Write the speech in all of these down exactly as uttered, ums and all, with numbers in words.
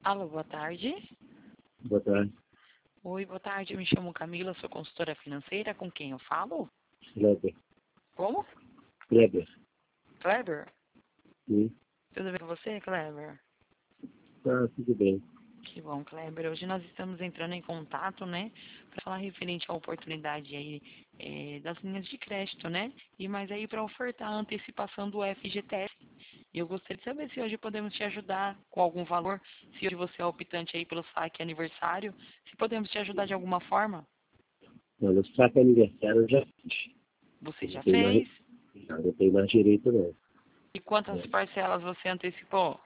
Alô, boa tarde. Boa tarde, Oi, boa tarde. Eu me chamo Camila, sou consultora financeira. Com quem eu falo? Kleber. Como? Kleber. Kleber? Sim. Tudo bem com você, Kleber? Tá, tudo bem. Que bom, Kleber. Hoje nós estamos entrando em contato, né, para falar referente à oportunidade aí eh, das linhas de crédito, né? E mais aí para ofertar a antecipação do F G T S. E eu gostaria de saber se hoje podemos te ajudar com algum valor, se hoje você é optante aí pelo saque aniversário, se podemos te ajudar de alguma forma. Olha, o saque aniversário eu já fiz. Você Eu não já tenho mais, fez? já não tenho mais direito, não. E quantas É. parcelas você antecipou?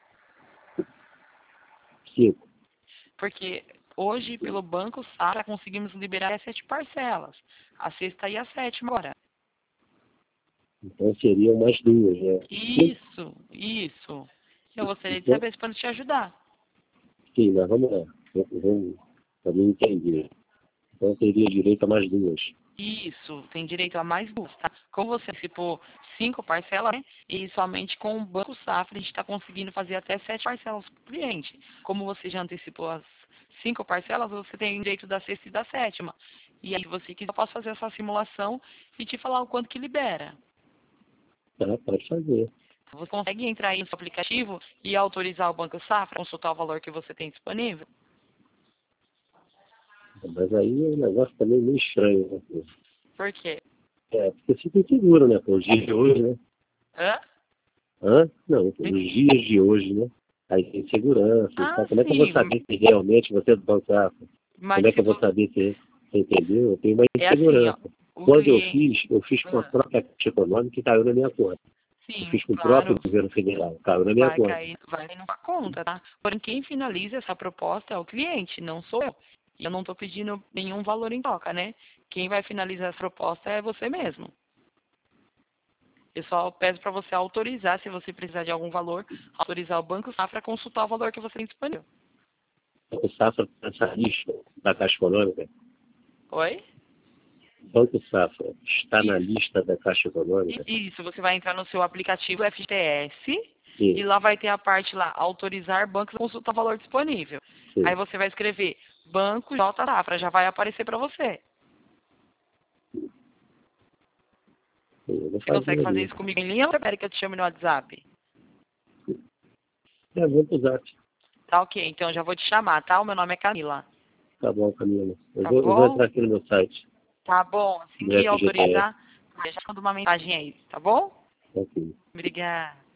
Cinco. Porque hoje, pelo Banco Safra, conseguimos liberar as sete parcelas. A sexta e a sétima agora. Então seriam mais duas, né? Cinco. Isso, isso. Eu gostaria de Então, saber se pode te ajudar. sim, mas vamos lá. Vamos, vamos para mim entender. Então teria direito a mais duas. Isso, tem direito a mais duas, tá? Como você antecipou cinco parcelas, né? E somente com o Banco Safra a gente está conseguindo fazer até sete parcelas para o cliente. Como você já antecipou as cinco parcelas, você tem direito da sexta e da sétima. E aí, se você quiser, eu posso fazer essa simulação e te falar o quanto que libera. Tá, pode fazer. Você consegue entrar aí no seu aplicativo e autorizar o Banco Safra, consultar o valor que você tem disponível? Mas aí é um negócio também meio estranho, né? Por quê? É, porque fica inseguro, né? Para os dias de hoje, né? Hã? Hã? Não, os dias de hoje, né? Aí tem segurança e tal. Ah, Como é que eu vou sim. saber se realmente você é do Banco Safra? Mas Como é que se eu vou você... saber se você entendeu? Eu tenho uma É assim, ó. insegurança. O Quando eu cliente... fiz, eu fiz com a Ah, própria Caixa Econômica que caiu na minha conta. Eu sim, fiz com o próprio claro. governo federal, caiu na minha Vai conta. cair, vai cair numa conta, tá? Porém, quem finaliza essa proposta é o cliente, não sou eu. E eu não estou pedindo nenhum valor em troca, né? Quem vai finalizar essa proposta é você mesmo. Eu só peço para você autorizar, se você precisar de algum valor, autorizar o Banco Safra a consultar o valor que você tem disponível. O Safra está nessa lista da Caixa Econômica. Oi? Banco Safra está na Isso. lista da Caixa Econômica? Isso, você vai entrar no seu aplicativo F G T S e Sim, lá vai ter a parte lá, autorizar bancos a consultar o valor disponível. Aí sim. você vai escrever Banco J Safra, já vai aparecer para você. Sim, eu vou Você consegue fazer fazer ali. isso comigo em linha ou prefere que eu te chame no WhatsApp? É, vou pro Zap. Tá ok, então eu já vou te chamar, tá? O meu nome é Camila. Tá bom, Camila. Eu Tá vou, eu vou bom? entrar aqui no meu site, Tá bom, assim do que F G T S. autorizar, eu já mando uma mensagem aí, tá bom? Ok. Obrigada.